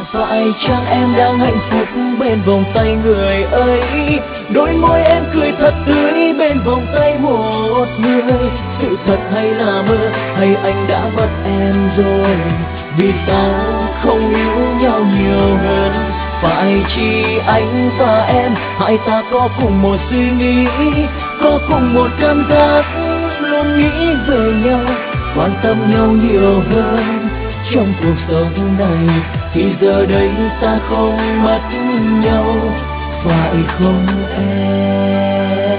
Phải chăng em đang hạnh phúc bên vòng tay người ấy? Đôi môi em cười thật tươi bên vòng tay một người. Sự thật hay là mơ, hay anh đã mất em rồi? Vì sao không yêu nhau nhiều hơn? Phải chỉ anh và em, hai ta có cùng một suy nghĩ, có cùng một cảm giác, luôn nghĩ về nhau, quan tâm nhau nhiều hơn. Trong cuộc sống này thì giờ đây ta không mất nhau, phải không em?